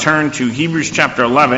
turn to Hebrews chapter 11.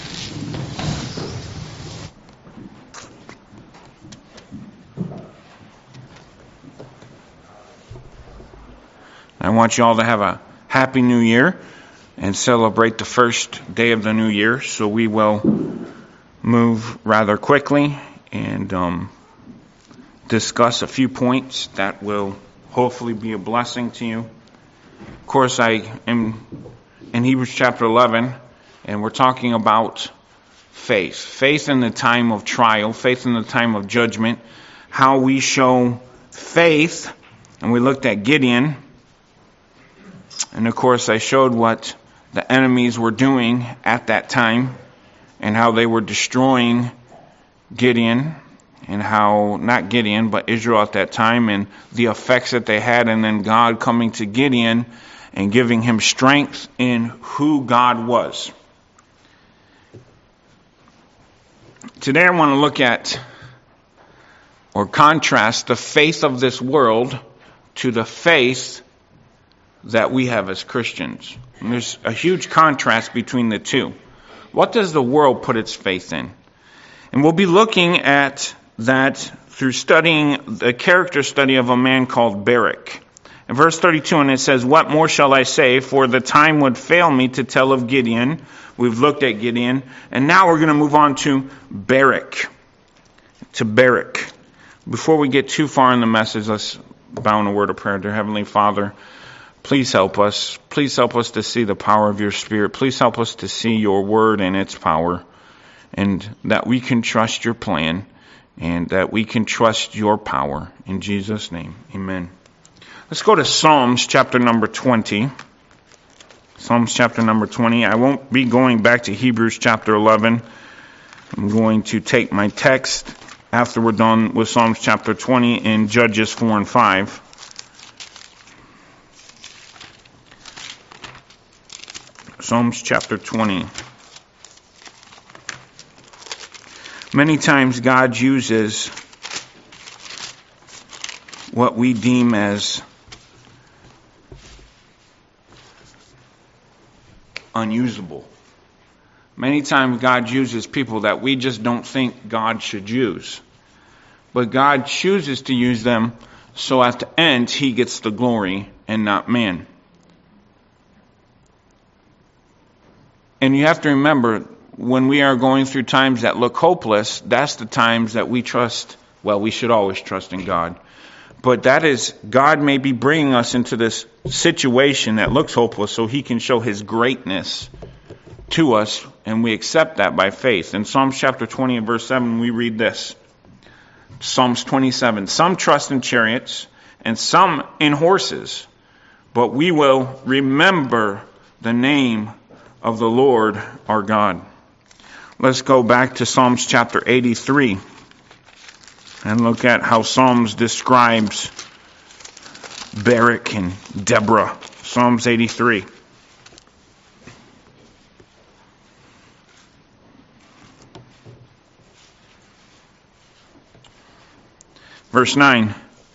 I want you all to have a happy new year and celebrate the first day of the new year. So we will move rather quickly and discuss a few points that will hopefully be a blessing to you. Of course, I am in Hebrews chapter 11, and we're talking about faith. Faith in the time of trial, faith in the time of judgment, how we show faith. And we looked at Gideon. And of course, I showed what the enemies were doing at that time and how they were destroying Gideon and how, not Gideon, but Israel at that time and the effects that they had, and then God coming to Gideon and giving him strength in who God was. Today I want to look at or contrast the faith of this world to the faith that we have as Christians. And there's a huge contrast between the two. What does the world put its faith in? And we'll be looking at that through studying the character study of a man called Barak. In verse 32, and it says, "What more shall I say? For the time would fail me to tell of Gideon." We've looked at Gideon. And now we're going to move on to Barak. Before we get too far in the message, let's bow in a word of prayer. Dear Heavenly Father, please help us. Please help us to see the power of your Spirit. Please help us to see your word and its power, and that we can trust your plan, and that we can trust your power. In Jesus' name, amen. Let's go to Psalms chapter number 20. Psalms chapter number 20. I won't be going back to Hebrews chapter 11. I'm going to take my text after we're done with Psalms chapter 20 in Judges 4 and 5. Psalms chapter 20. Many times God uses what we deem as unusable. Many times God uses people that we just don't think God should use. But God chooses to use them so at the end He gets the glory and not man. And you have to remember, when we are going through times that look hopeless, that's the times that we trust. Well, we should always trust in God. But that is, God may be bringing us into this situation that looks hopeless so He can show His greatness to us, and we accept that by faith. In Psalms chapter 20 and verse 7, we read this. Psalms 27, "Some trust in chariots and some in horses, but we will remember the name of the Lord our God." Let's go back to Psalms chapter 83 and look at how Psalms describes Barak and Deborah. Psalms 83. Verse 9.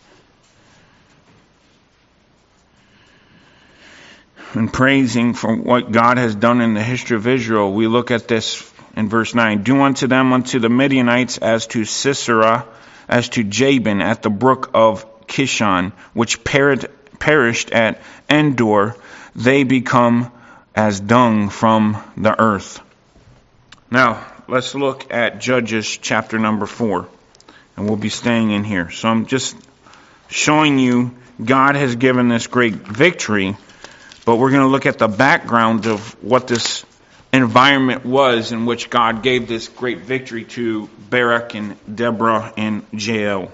And praising for what God has done in the history of Israel, we look at this in verse 9. "Do unto them, unto the Midianites, as to Sisera, as to Jabin at the brook of Kishon, which perished at Endor, they become as dung from the earth." Now, let's look at Judges chapter number 4, and we'll be staying in here. So I'm just showing you God has given this great victory, but we're going to look at the background of what this environment was in which God gave this great victory to Barak and Deborah and Jael.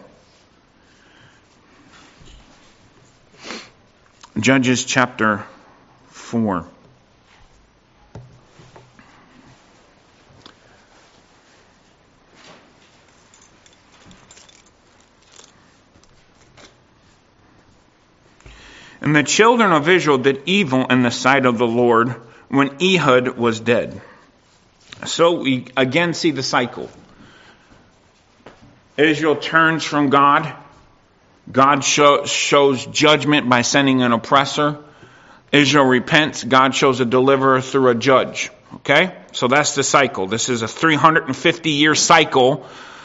Judges chapter 4. "And the children of Israel did evil in the sight of the Lord when Ehud was dead." So we again see the cycle. Israel turns from God. God shows judgment by sending an oppressor. Israel repents, God shows a deliverer through a judge. Okay? So that's the cycle. This is a 350-year cycle.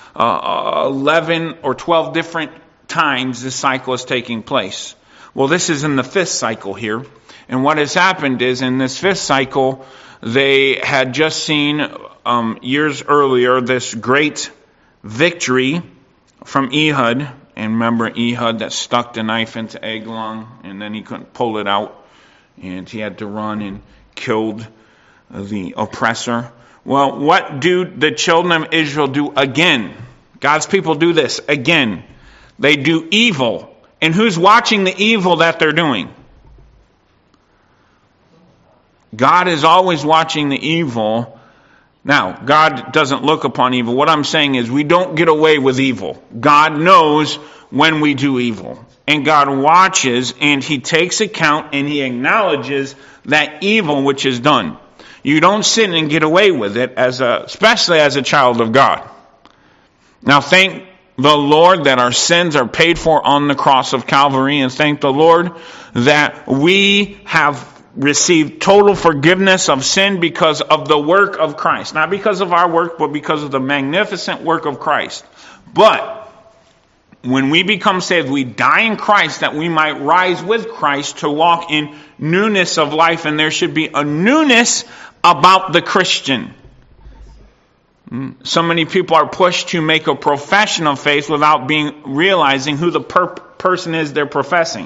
11 or 12 different times this cycle is taking place. Well, this is in the 5th cycle here. And what has happened is in this 5th cycle, they had just seen years earlier this great victory from Ehud. And remember Ehud that stuck the knife into Eglon and then he couldn't pull it out. And he had to run and killed the oppressor. Well, what do the children of Israel do again? God's people do this again. They do evil. And who's watching the evil that they're doing? God is always watching the evil. Now, God doesn't look upon evil. What I'm saying is we don't get away with evil. God knows when we do evil. And God watches and He takes account and He acknowledges that evil which is done. You don't sin and get away with it, especially as a child of God. Now thank the Lord that our sins are paid for on the cross of Calvary, and thank the Lord that we have received total forgiveness of sin because of the work of Christ. Not because of our work, but because of the magnificent work of Christ. But when we become saved, we die in Christ that we might rise with Christ to walk in newness of life, and there should be a newness about the Christian. So many people are pushed to make a profession of faith without realizing who the person is they're professing.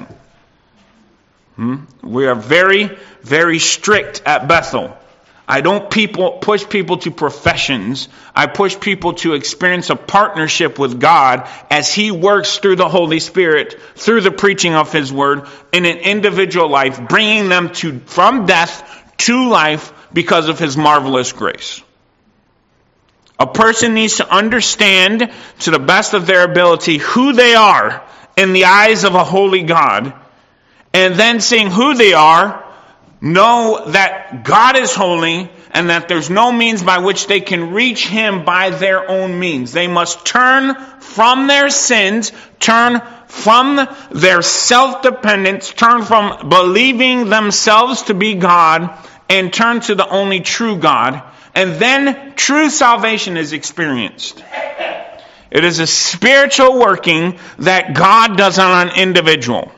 We are very, very strict at Bethel. I don't push people to professions. I push people to experience a partnership with God as He works through the Holy Spirit, through the preaching of His Word, in an individual life, bringing them from death to life because of His marvelous grace. A person needs to understand to the best of their ability who they are in the eyes of a holy God, and then seeing who they are, know that God is holy and that there's no means by which they can reach Him by their own means. They must turn from their sins, turn from their self-dependence, turn from believing themselves to be God, and turn to the only true God. And then true salvation is experienced. It is a spiritual working that God does on an individual.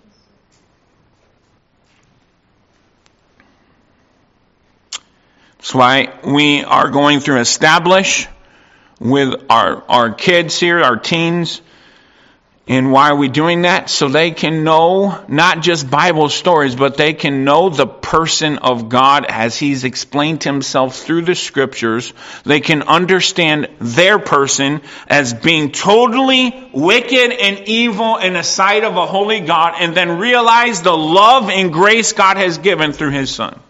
That's why we are going through Establish with our kids here, our teens. And why are we doing that? So they can know not just Bible stories, but they can know the person of God as He's explained Himself through the Scriptures. They can understand their person as being totally wicked and evil in the sight of a holy God, and then realize the love and grace God has given through His Son.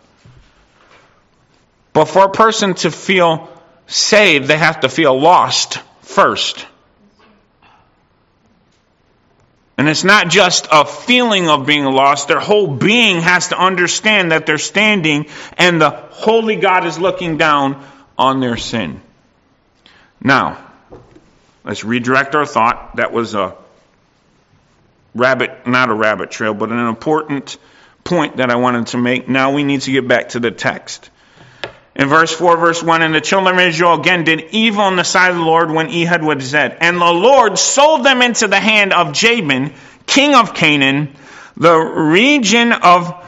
But for a person to feel saved, they have to feel lost first. And it's not just a feeling of being lost. Their whole being has to understand that they're standing and the holy God is looking down on their sin. Now, let's redirect our thought. That was not a rabbit trail, but an important point that I wanted to make. Now we need to get back to the text. In verse 4, verse 1, and the children of Israel again did evil in the sight of the Lord when Ehud was dead. And the Lord sold them into the hand of Jabin, king of Canaan, the region that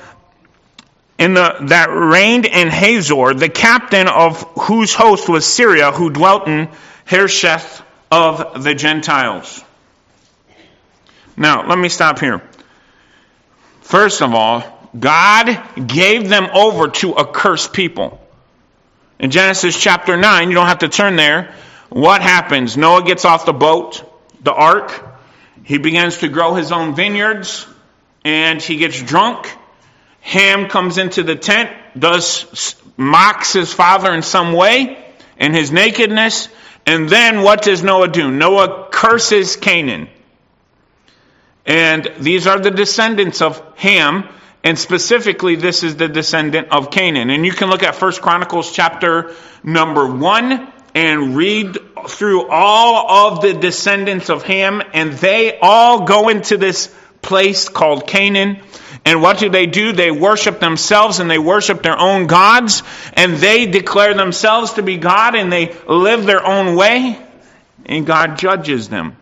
reigned in Hazor, the captain of whose host was Syria, who dwelt in Hersheth of the Gentiles. Now, let me stop here. First of all, God gave them over to a cursed people. In Genesis chapter 9, you don't have to turn there. What happens? Noah gets off the boat, the ark. He begins to grow his own vineyards, and he gets drunk. Ham comes into the tent, mocks his father in some way, in his nakedness. And then what does Noah do? Noah curses Canaan. And these are the descendants of Ham. And specifically, this is the descendant of Canaan. And you can look at 1 Chronicles chapter number 1 and read through all of the descendants of Ham. And they all go into this place called Canaan. And what do? They worship themselves and they worship their own gods, and they declare themselves to be God, and they live their own way, and God judges them.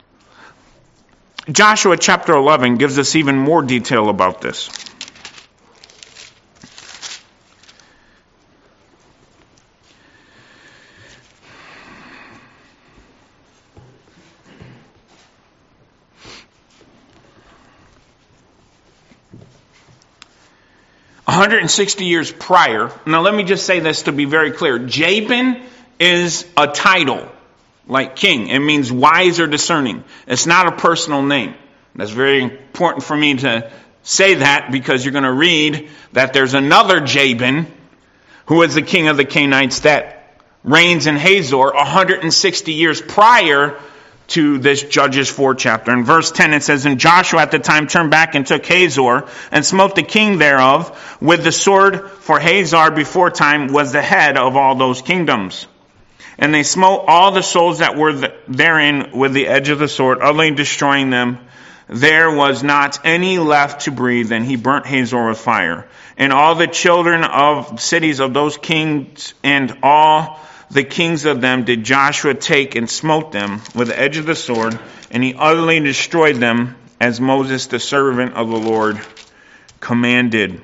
Joshua chapter 11 gives us even more detail about this. "160 years prior," now let me just say this to be very clear. Jabin is a title, like king. It means wise or discerning. It's not a personal name. That's very important for me to say that, because you're going to read that there's another Jabin who is the king of the Canaanites that reigns in Hazor 160 years prior to this Judges 4 chapter. In verse 10 it says, "And Joshua at the time turned back and took Hazor, and smote the king thereof with the sword, for Hazor before time was the head of all those kingdoms. And they smote all the souls that were therein with the edge of the sword, utterly destroying them. There was not any left to breathe, and he burnt Hazor with fire. And all the children of cities of those kings, and all the kings of them, did Joshua take and smote them with the edge of the sword, and he utterly destroyed them, as Moses the servant of the Lord commanded."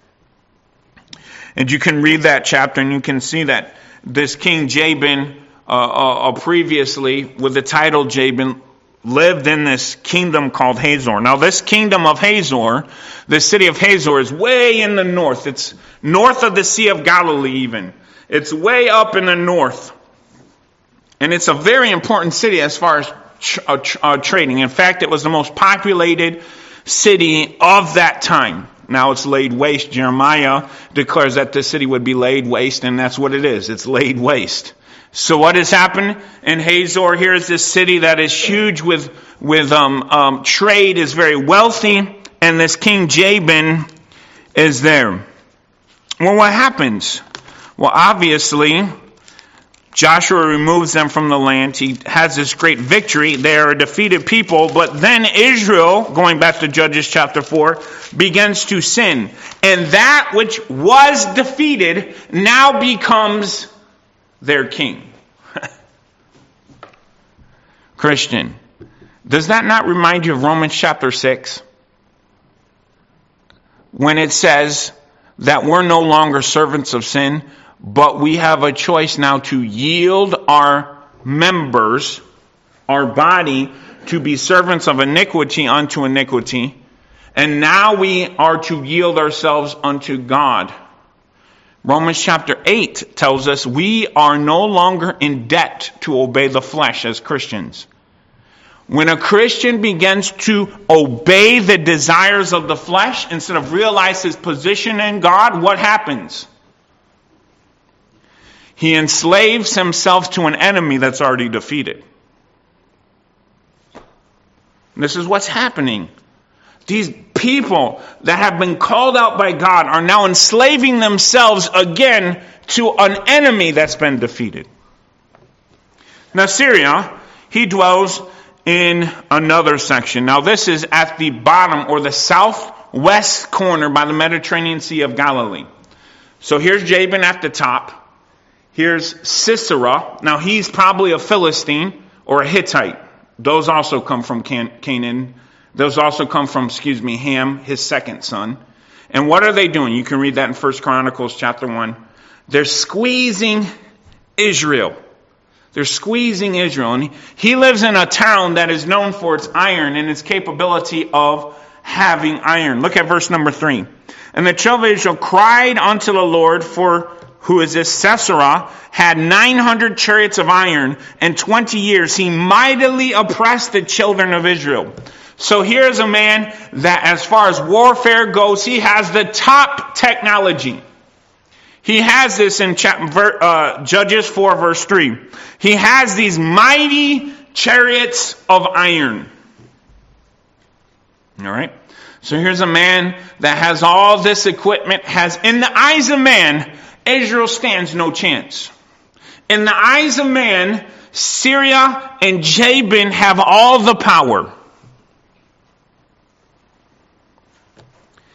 And you can read that chapter, and you can see that this King Jabin, previously with the title Jabin, lived in this kingdom called Hazor. Now this kingdom of Hazor, the city of Hazor, is way in the north. It's north of the Sea of Galilee even. It's way up in the north. And it's a very important city as far as trading. In fact, it was the most populated city of that time. Now it's laid waste. Jeremiah declares that this city would be laid waste, and that's what it is. It's laid waste. So what has happened in Hazor? Here is this city that is huge with trade, is very wealthy, and this King Jabin is there. Well, what happens? Well, obviously, Joshua removes them from the land. He has this great victory. They are a defeated people. But then Israel, going back to Judges chapter 4, begins to sin. And that which was defeated now becomes their king. Christian, does that not remind you of Romans chapter 6? When it says that we're no longer servants of sin, but we have a choice now to yield our members, our body, to be servants of iniquity unto iniquity. And now we are to yield ourselves unto God. Romans chapter 8 tells us we are no longer in debt to obey the flesh as Christians. When a Christian begins to obey the desires of the flesh instead of realize his position in God, what happens? He enslaves himself to an enemy that's already defeated. This is what's happening. These people that have been called out by God are now enslaving themselves again to an enemy that's been defeated. Now Syria, he dwells in another section. Now this is at the bottom or the southwest corner by the Mediterranean Sea of Galilee. So here's Jabin at the top. Here's Sisera. Now he's probably a Philistine or a Hittite. Those also come from Canaan. Those also come from, Ham, his second son. And what are they doing? You can read that in 1 Chronicles chapter 1. They're squeezing Israel. They're squeezing Israel. And he lives in a town that is known for its iron and its capability of having iron. Look at verse number 3. "And the children of Israel cried unto the Lord, for who is this? Sisera had 900 chariots of iron, and 20 years he mightily oppressed the children of Israel." So here's a man that, as far as warfare goes, he has the top technology. He has this in Judges 4 verse 3. He has these mighty chariots of iron. All right. So here's a man that has all this equipment, has, in the eyes of man, Israel stands no chance. In the eyes of man, Syria and Jabin have all the power.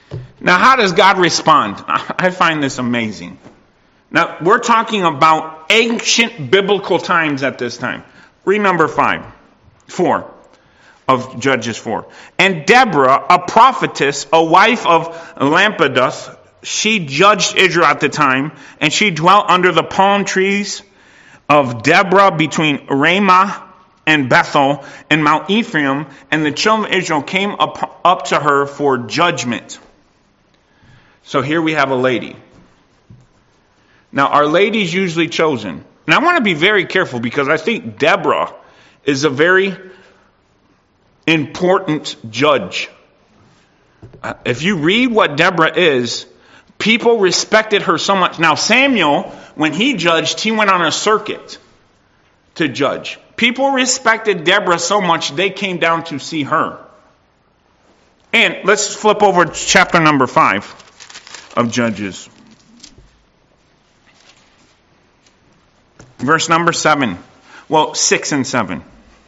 Now, how does God respond? I find this amazing. Now, we're talking about ancient biblical times at this time. Read number 4 of Judges 4. And Deborah, a prophetess, a wife of Lampadath, she judged Israel at the time, and she dwelt under the palm trees of Deborah between Ramah and Bethel and Mount Ephraim, and the children of Israel came up to her for judgment. So here we have a lady. Now, our lady's usually chosen. And I want to be very careful because I think Deborah is a very important judge. If you read what Deborah is, people respected her so much. Now, Samuel, when he judged, he went on a circuit to judge. People respected Deborah so much, they came down to see her. And let's flip over to chapter number 5 of Judges. Verse number 7. Well, 6 and 7.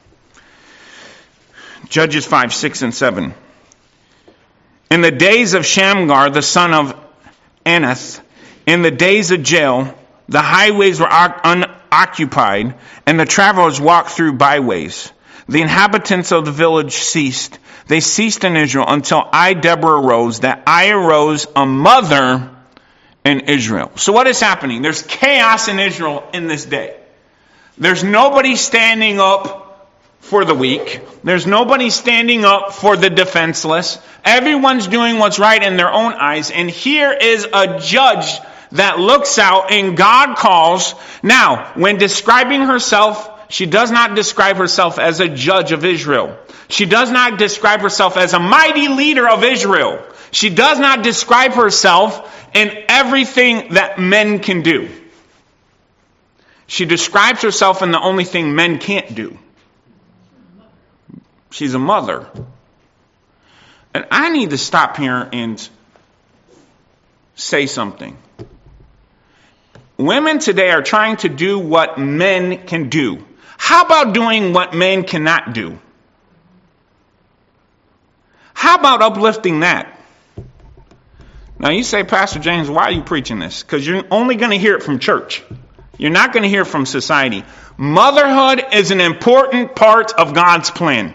Judges 5, 6 and 7. In the days of Shamgar, the son of Anath, in the days of Jael, the highways were unoccupied, and the travelers walked through byways. The inhabitants of the village ceased. They ceased in Israel until I, Deborah, arose, that I arose a mother in Israel. So what is happening? There's chaos in Israel in this day. There's nobody standing up for the weak. There's nobody standing up for the defenseless. Everyone's doing what's right in their own eyes. And here is a judge that looks out and God calls. Now, when describing herself, she does not describe herself as a judge of Israel. She does not describe herself as a mighty leader of Israel. She does not describe herself in everything that men can do. She describes herself in the only thing men can't do. She's a mother. And I need to stop here and say something. Women today are trying to do what men can do. How about doing what men cannot do? How about uplifting that? Now you say, Pastor James, why are you preaching this? Because you're only going to hear it from church. You're not going to hear it from society. Motherhood is an important part of God's plan.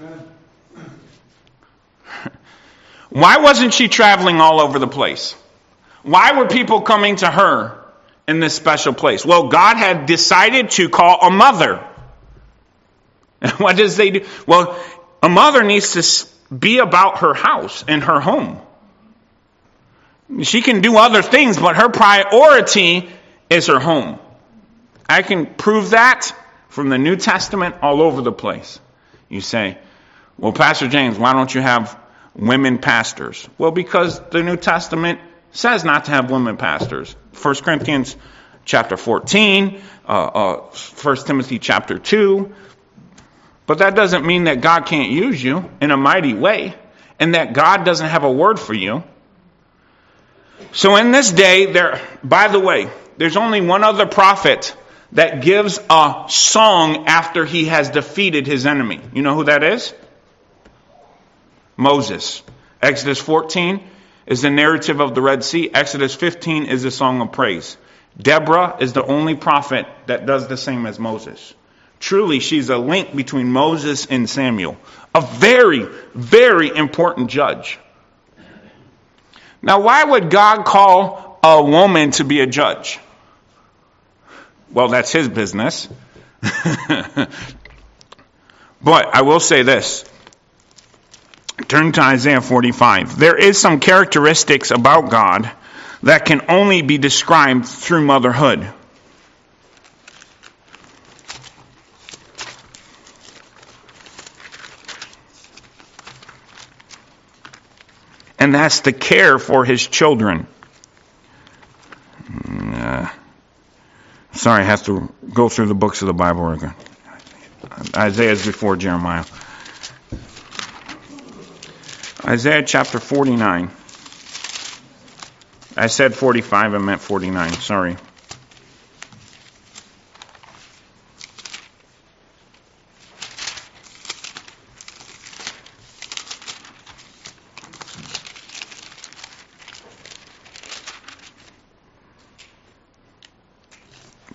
Why wasn't she traveling all over the place? Why were people coming to her in this special place? Well, God had decided to call a mother. What does they do? Well, a mother needs to be about her house and her home. She can do other things, but her priority is her home. I can prove that from the New Testament all over the place. You say, well, Pastor James, why don't you have women pastors? Well, because the New Testament says not to have women pastors. 1 Corinthians chapter 14, 1 Timothy chapter 2. But that doesn't mean that God can't use you in a mighty way and that God doesn't have a word for you. So in this day, by the way, there's only one other prophet that gives a song after he has defeated his enemy. You know who that is? Moses. Exodus 14 is the narrative of the Red Sea. Exodus 15 is the song of praise. Deborah is the only prophet that does the same as Moses. Truly, she's a link between Moses and Samuel. A very, very important judge. Now, why would God call a woman to be a judge? Well, that's his business. But I will say this. Turn to Isaiah 45. There is some characteristics about God that can only be described through motherhood. And that's the care for his children. Sorry, I have to go through the books of the Bible again. Isaiah is before Jeremiah. Isaiah chapter 49. I said 45, I meant 49, sorry.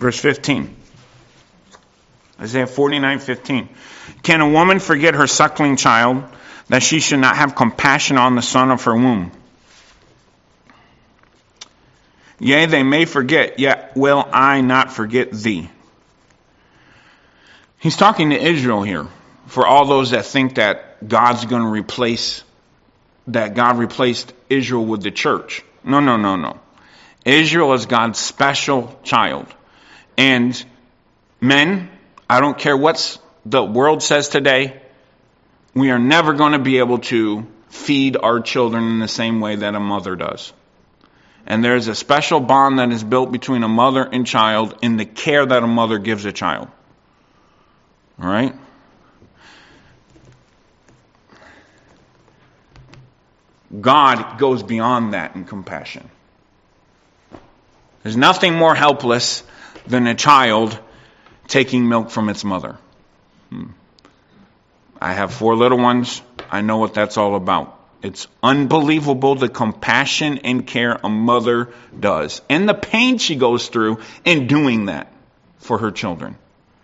Verse 15. Isaiah 49:15. Can a woman forget her suckling child, that she should not have compassion on the son of her womb? Yea, they may forget, yet will I not forget thee. He's talking to Israel here. For all those that think that God's going to that God replaced Israel with the church. No. Israel is God's special child. And men, I don't care what the world says today, we are never going to be able to feed our children in the same way that a mother does. And there's a special bond that is built between a mother and child in the care that a mother gives a child. All right? God goes beyond that in compassion. There's nothing more helpless than a child taking milk from its mother. I have 4 little ones. I know what that's all about. It's unbelievable the compassion and care a mother does, and the pain she goes through in doing that for her children.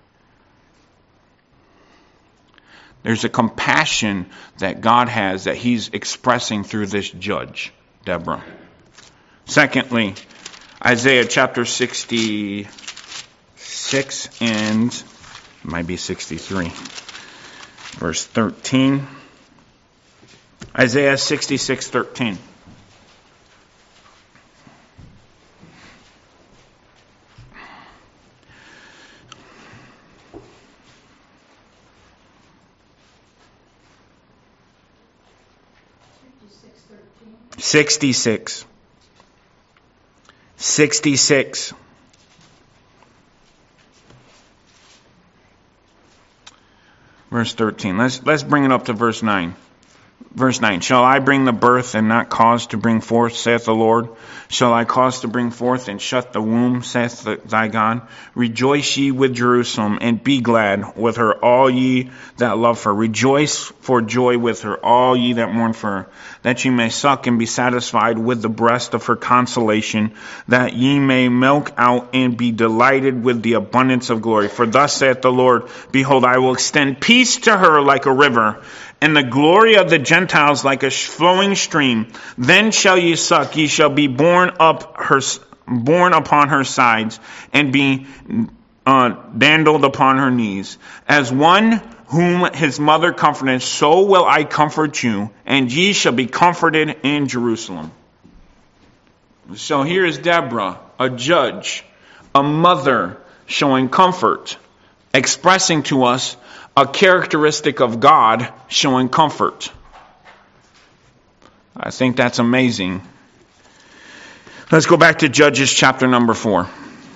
There's a compassion that God has that He's expressing through this judge, Deborah. Secondly, Isaiah chapter 66 and it might be 63, verse 13. Isaiah 66:13. Sixty-six. Verse 13. Let's bring it up to verse 9. Verse 9, shall I bring the birth and not cause to bring forth, saith the Lord? Shall I cause to bring forth and shut the womb, saith thy God? Rejoice ye with Jerusalem, and be glad with her, all ye that love her. Rejoice for joy with her, all ye that mourn for her, that ye may suck and be satisfied with the breast of her consolation, that ye may milk out and be delighted with the abundance of glory. For thus saith the Lord, behold, I will extend peace to her like a river, and the glory of the Gentiles like a flowing stream. Then shall ye suck, ye shall be borne upon her sides, and be dandled upon her knees. As one whom his mother comforted, so will I comfort you, and ye shall be comforted in Jerusalem. So here is Deborah, a judge, a mother, showing comfort, expressing to us a characteristic of God, showing comfort. I think that's amazing. Let's go back to Judges chapter number 4.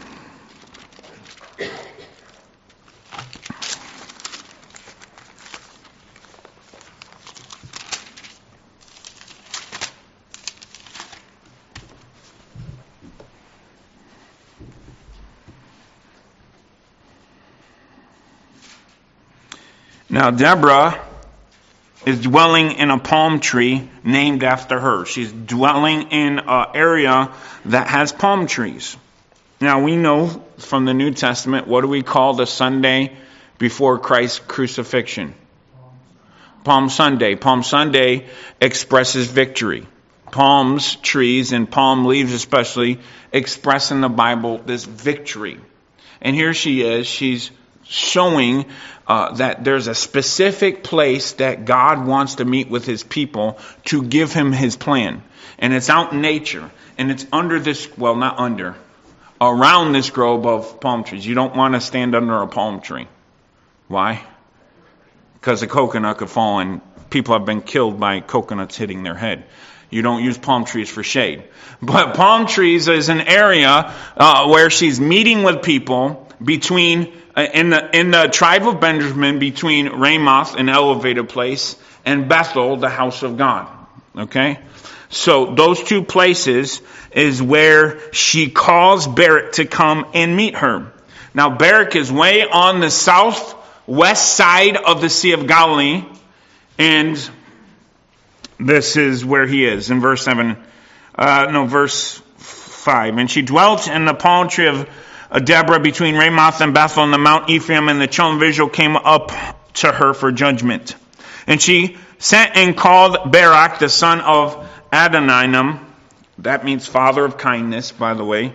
Now, Deborah is dwelling in a palm tree named after her. She's dwelling in an area that has palm trees. Now, we know from the New Testament, what do we call the Sunday before Christ's crucifixion? Palm Sunday. Palm Sunday expresses victory. Palms, trees, and palm leaves especially express in the Bible this victory. And here she is. She's showing that there's a specific place that God wants to meet with His people to give Him His plan. And it's out in nature. And it's under this, well, not under, around this grove of palm trees. You don't want to stand under a palm tree. Why? Because a coconut could fall and people have been killed by coconuts hitting their head. You don't use palm trees for shade. But palm trees is an area where she's meeting with people between in the tribe of Benjamin, between Ramoth, an elevated place, and Bethel, the house of God. Okay? So those two places is where she calls Barak to come and meet her. Now Barak is way on the southwest side of the Sea of Galilee, and this is where he is in verse 5. And she dwelt in the palm tree of Deborah between Ramoth and Bethel and the Mount Ephraim, and the children of Israel came up to her for judgment. And she sent and called Barak, the son of Adoniram, that means father of kindness, by the way,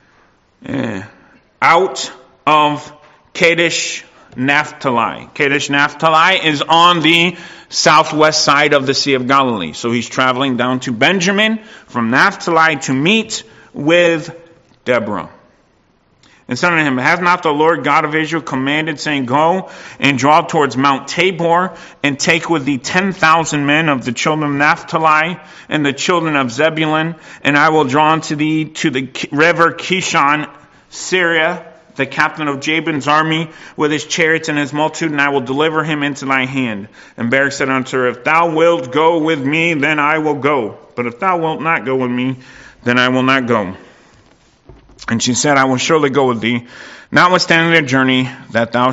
out of Kadesh Naphtali. Kadesh Naphtali is on the southwest side of the Sea of Galilee. So he's traveling down to Benjamin from Naphtali to meet with Deborah. And said unto him, Hath not the Lord God of Israel commanded, saying, Go and draw towards Mount Tabor, and take with thee 10,000 men of the children of Naphtali and the children of Zebulun, and I will draw unto thee to the river Kishon, Syria, the captain of Jabin's army, with his chariots and his multitude, and I will deliver him into thy hand. And Barak said unto her, If thou wilt go with me, then I will go. But if thou wilt not go with me, then I will not go. And she said, I will surely go with thee, notwithstanding the journey that thou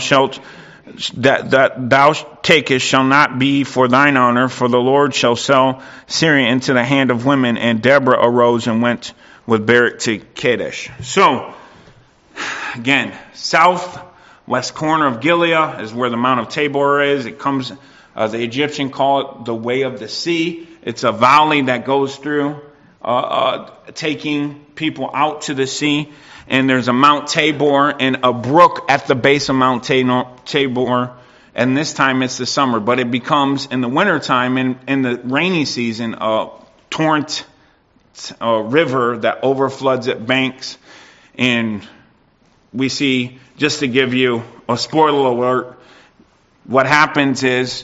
takest shall not be for thine honor, for the Lord shall sell Syria into the hand of women. And Deborah arose and went with Barak to Kadesh. So, again, southwest corner of Gilead is where the Mount of Tabor is. It comes, the Egyptians call it the Way of the Sea. It's a valley that goes through, taking people out to the sea. And there's a Mount Tabor and a brook at the base of Mount Tabor. And this time it's the summer. But it becomes, in the wintertime, in the rainy season, a torrent, a river that overfloods its banks. And we see, just to give you a spoiler alert, what happens is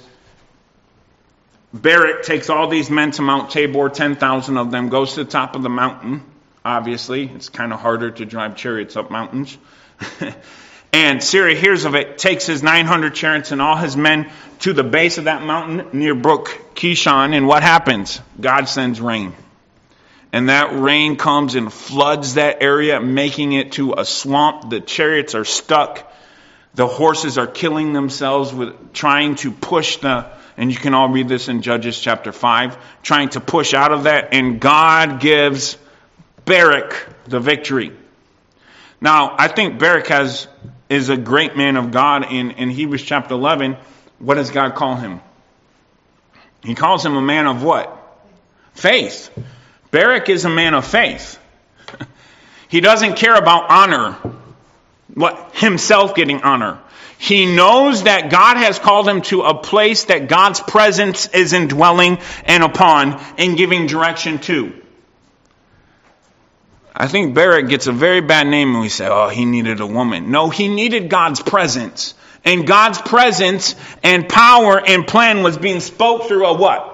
Barak takes all these men to Mount Tabor, 10,000 of them, goes to the top of the mountain. Obviously, it's kind of harder to drive chariots up mountains. And Syria hears of it, takes his 900 chariots and all his men to the base of that mountain near Brook Kishon. And what happens? God sends rain. And that rain comes and floods that area, making it to a swamp. The chariots are stuck. The horses are killing themselves with trying to push and you can all read this in Judges chapter 5, trying to push out of that. And God gives Barak the victory. Now, I think Barak is a great man of God. In Hebrews chapter 11, what does God call him? He calls him a man of what? Faith. Barak is a man of faith. He doesn't care about honor, himself getting honor. He knows that God has called him to a place that God's presence is indwelling and upon and giving direction to. I think Barak gets a very bad name when we say, oh, he needed a woman. No, he needed God's presence. And God's presence and power and plan was being spoke through a what?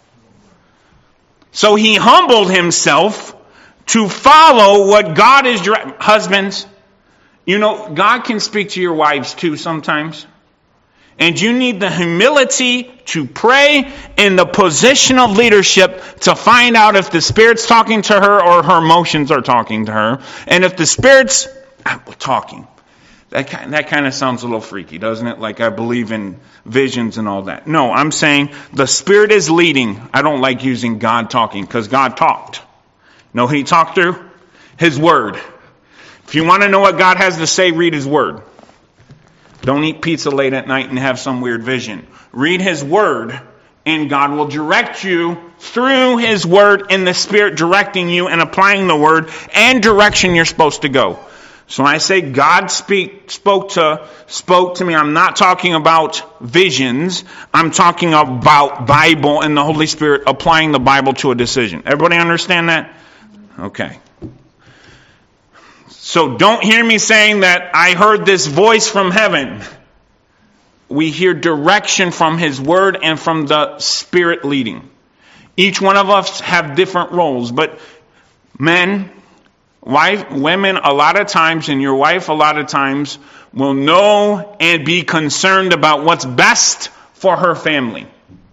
So he humbled himself to follow what God is directing. Husbands, you know, God can speak to your wives too sometimes. And you need the humility to pray in the position of leadership to find out if the Spirit's talking to her or her emotions are talking to her. And if the Spirit's talking. That kind of sounds a little freaky, doesn't it? Like I believe in visions and all that. No, I'm saying the Spirit is leading. I don't like using God talking because God talked. No, He talked through His Word. If you want to know what God has to say, read His Word. Don't eat pizza late at night and have some weird vision. Read His Word, and God will direct you through His Word in the Spirit directing you and applying the Word and direction you're supposed to go. So when I say God spoke to me, I'm not talking about visions. I'm talking about Bible and the Holy Spirit applying the Bible to a decision. Everybody understand that? Okay. So don't hear me saying that I heard this voice from heaven. We hear direction from His Word and from the Spirit leading. Each one of us have different roles, but men, women a lot of times, and your wife a lot of times, will know and be concerned about what's best for her family.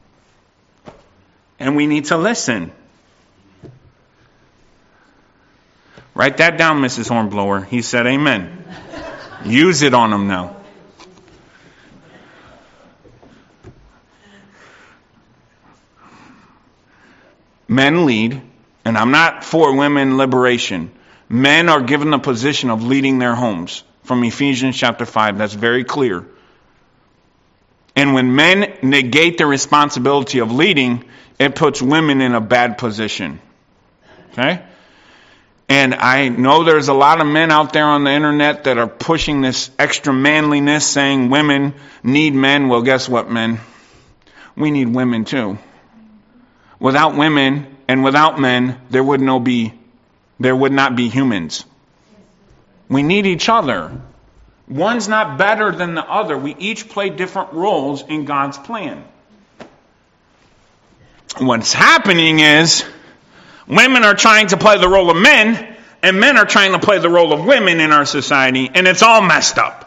And we need to listen. Write that down, Mrs. Hornblower. He said amen. Use it on him now. Men lead, and I'm not for women liberation. Men are given the position of leading their homes. From Ephesians chapter 5, that's very clear. And when men negate the responsibility of leading, it puts women in a bad position. Okay? And I know there's a lot of men out there on the internet that are pushing this extra manliness, saying women need men. Well, guess what, men? We need women too. Without women and without men, there would not be humans. We need each other. One's not better than the other. We each play different roles in God's plan. What's happening is women are trying to play the role of men, and men are trying to play the role of women in our society, and it's all messed up.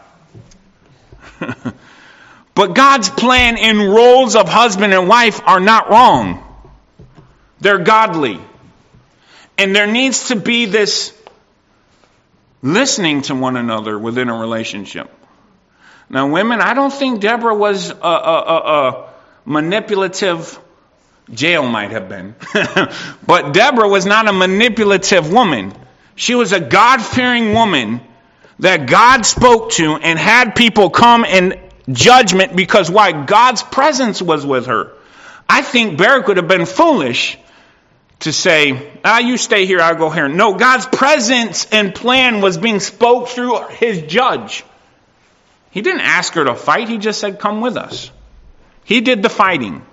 But God's plan in roles of husband and wife are not wrong. They're godly. And there needs to be this listening to one another within a relationship. Now, women, I don't think Deborah was a manipulative. Jael might have been. But Deborah was not a manipulative woman. She was a God-fearing woman that God spoke to and had people come in judgment because why? God's presence was with her. I think Barak would have been foolish to say, you stay here, I'll go here. No, God's presence and plan was being spoke through his judge. He didn't ask her to fight. He just said, come with us. He did the fighting.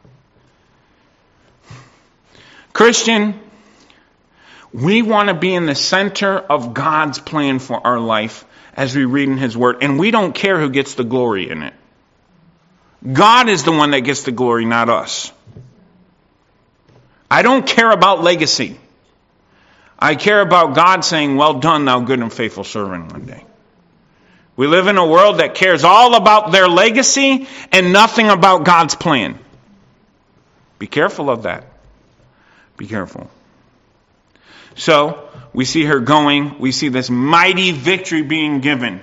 Christian, we want to be in the center of God's plan for our life as we read in his word. And we don't care who gets the glory in it. God is the one that gets the glory, not us. I don't care about legacy. I care about God saying, well done, thou good and faithful servant, one day. We live in a world that cares all about their legacy and nothing about God's plan. Be careful of that. Be careful. So, we see her going. We see this mighty victory being given.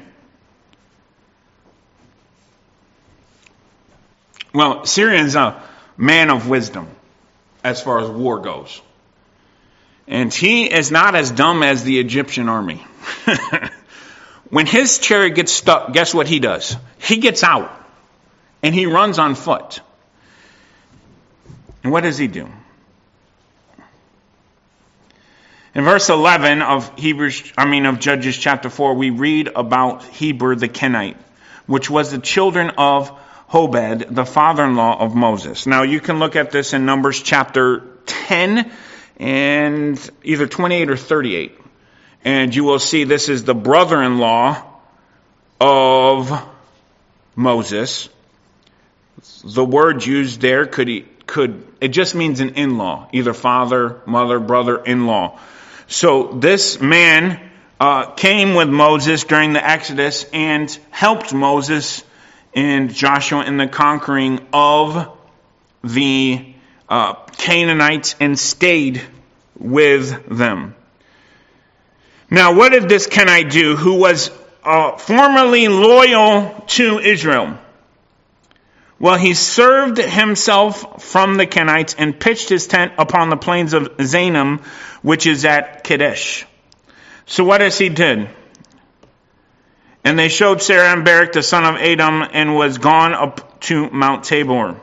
Well, Syrian is a man of wisdom as far as war goes. And he is not as dumb as the Egyptian army. When his chariot gets stuck, guess what he does? He gets out and he runs on foot. And what does he do? In verse 11 of Judges chapter 4, we read about Heber the Kenite, which was the children of Hobed, the father-in-law of Moses. Now you can look at this in Numbers chapter 10 and either 28 or 38. And you will see this is the brother-in-law of Moses. The word used there it just means an in-law, either father, mother, brother, in-law. So this man came with Moses during the Exodus and helped Moses and Joshua in the conquering of the Canaanites and stayed with them. Now, what did this Kenite do who was formerly loyal to Israel? Well, he served himself from the Kenites and pitched his tent upon the plains of Zanim, which is at Kadesh. So what does he did? And they showed Sarah and Barak, the son of Adam, and was gone up to Mount Tabor.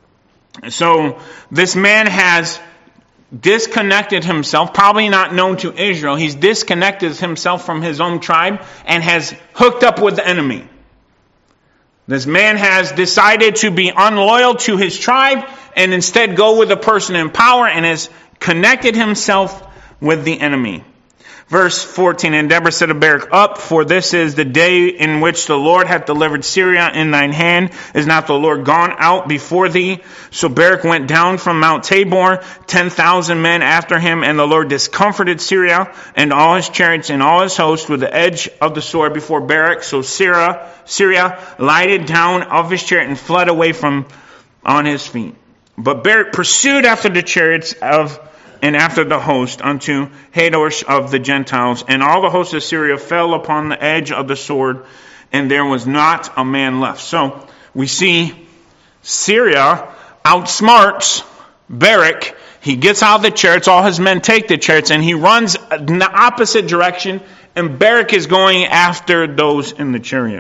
So this man has disconnected himself, probably not known to Israel. He's disconnected himself from his own tribe and has hooked up with the enemy. This man has decided to be unloyal to his tribe and instead go with a person in power and has connected himself with the enemy. Verse 14, and Deborah said to Barak, up, for this is the day in which the Lord hath delivered Syria in thine hand. Is not the Lord gone out before thee? So Barak went down from Mount Tabor, 10,000 men after him, and the Lord discomforted Syria and all his chariots and all his host with the edge of the sword before Barak. So Syria lighted down of his chariot and fled away from on his feet. But Barak pursued after the chariots and after the host unto Hadosh of the Gentiles, and all the host of Syria fell upon the edge of the sword, and there was not a man left. So we see Syria outsmarts Barak. He gets out of the chariots, all his men take the chariots, and he runs in the opposite direction, and Barak is going after those in the chariot.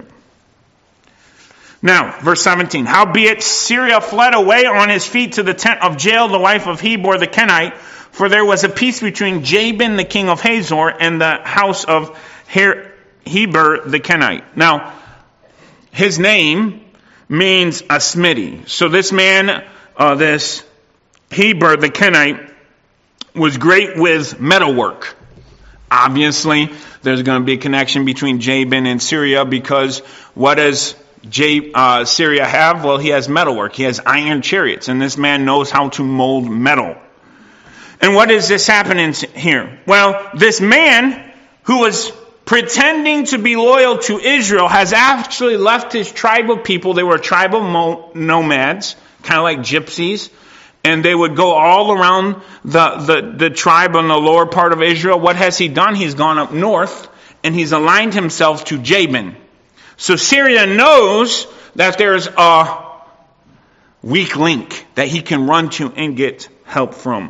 Now, verse 17. Howbeit Syria fled away on his feet to the tent of Jael, the wife of Heber the Kenite, for there was a peace between Jabin the king of Hazor and the house of Heber the Kenite. Now, his name means a smithy. So this man, this Heber the Kenite, was great with metalwork. Obviously, there's going to be a connection between Jabin and Syria, because what does Syria have? Well, he has metalwork. He has iron chariots, and this man knows how to mold metal. And what is this happening here? Well, this man who was pretending to be loyal to Israel has actually left his tribe of people. They were tribal nomads, kind of like gypsies. And they would go all around the tribe on the lower part of Israel. What has he done? He's gone up north, and he's aligned himself to Jabin. So Syria knows that there's a weak link that he can run to and get help from.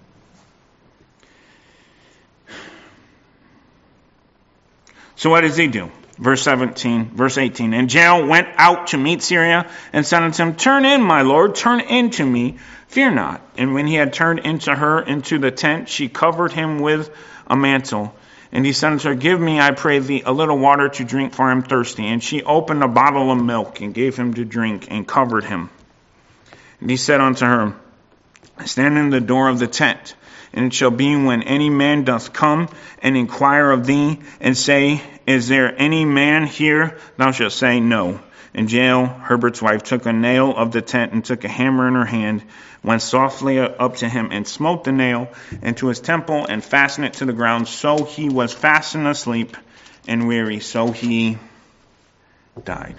So what does he do? Verse 18. And Jael went out to meet Syria and said unto him, Turn in, my lord, turn in to me, fear not. And when he had turned into her into the tent, she covered him with a mantle. And he said unto her, Give me, I pray thee, a little water to drink, for I am thirsty. And she opened a bottle of milk and gave him to drink and covered him. And he said unto her, Stand in the door of the tent. And it shall be when any man doth come and inquire of thee, and say, Is there any man here? Thou shalt say, No. And Jael, Herbert's wife, took a nail of the tent, and took a hammer in her hand, went softly up to him, and smote the nail into his temple, and fastened it to the ground. So he was fastened asleep and weary. So he died.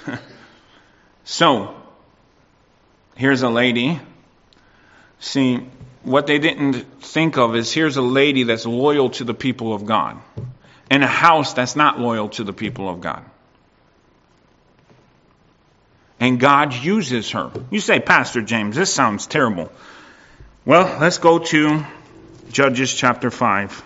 So, here's a lady. See, what they didn't think of is here's a lady that's loyal to the people of God, in a house that's not loyal to the people of God. And God uses her. You say, Pastor James, this sounds terrible. Well, let's go to Judges chapter 5.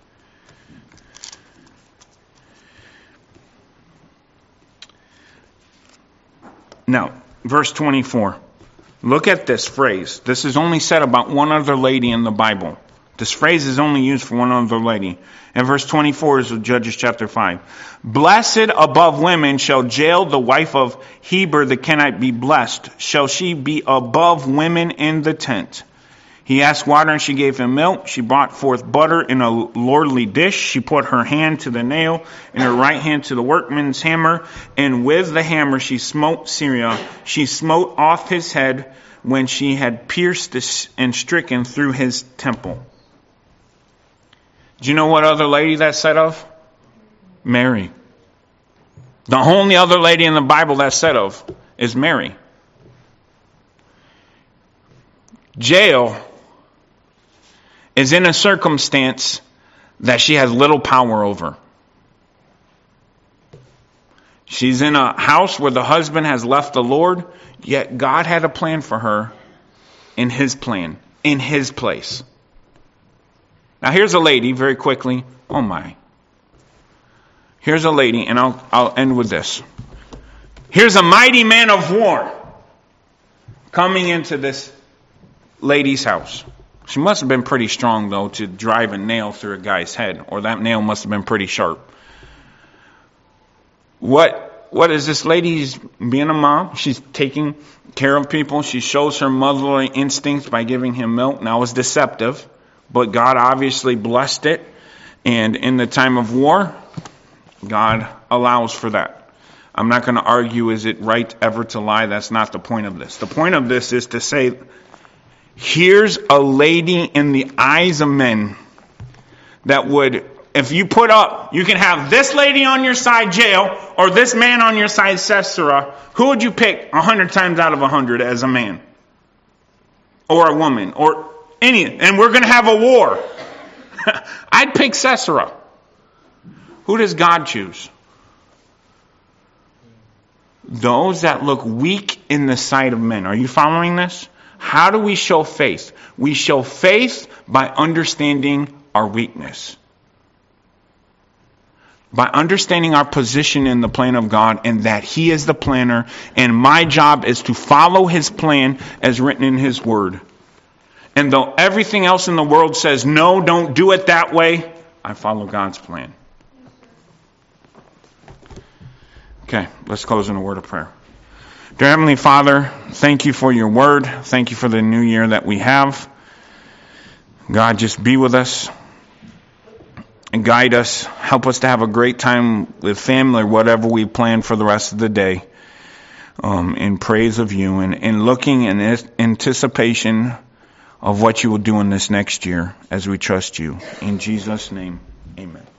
Now, verse 24. Look at this phrase. This is only said about one other lady in the Bible. This phrase is only used for one other lady. And verse 24 is of Judges chapter 5. Blessed above women shall Jael, the wife of Heber the Kenite, be blessed. Shall she be above women in the tent? He asked water, and she gave him milk. She brought forth butter in a lordly dish. She put her hand to the nail, and her right hand to the workman's hammer. And with the hammer she smote Syria. She smote off his head when she had pierced and stricken through his temple. Do you know what other lady that's said of? Mary. The only other lady in the Bible that's said of is Mary. Jael is in a circumstance that she has little power over. She's in a house where the husband has left the Lord, yet God had a plan for her in His plan, in His place. Now here's a lady, very quickly. Oh my. Here's a lady, and I'll end with this. Here's a mighty man of war coming into this lady's house. She must have been pretty strong, though, to drive a nail through a guy's head, or that nail must have been pretty sharp. What is this lady's being a mom? She's taking care of people. She shows her motherly instincts by giving him milk. Now, it's deceptive, but God obviously blessed it. And in the time of war, God allows for that. I'm not going to argue, is it right ever to lie? That's not the point of this. The point of this is to say, here's a lady in the eyes of men that would, if you put up, you can have this lady on your side, Jael, or this man on your side, Sisera. Who would you pick 100 times out of 100 as a man? Or a woman? Or any? And we're going to have a war. I'd pick Sisera. Who does God choose? Those that look weak in the sight of men. Are you following this? How do we show faith? We show faith by understanding our weakness. By understanding our position in the plan of God and that He is the planner, and my job is to follow His plan as written in His Word. And though everything else in the world says, no, don't do it that way, I follow God's plan. Okay, let's close in a word of prayer. Dear Heavenly Father, thank you for your word. Thank you for the new year that we have. God, just be with us and guide us. Help us to have a great time with family or whatever we plan for the rest of the day. In praise of you and in looking in anticipation of what you will do in this next year as we trust you. In Jesus' name, amen.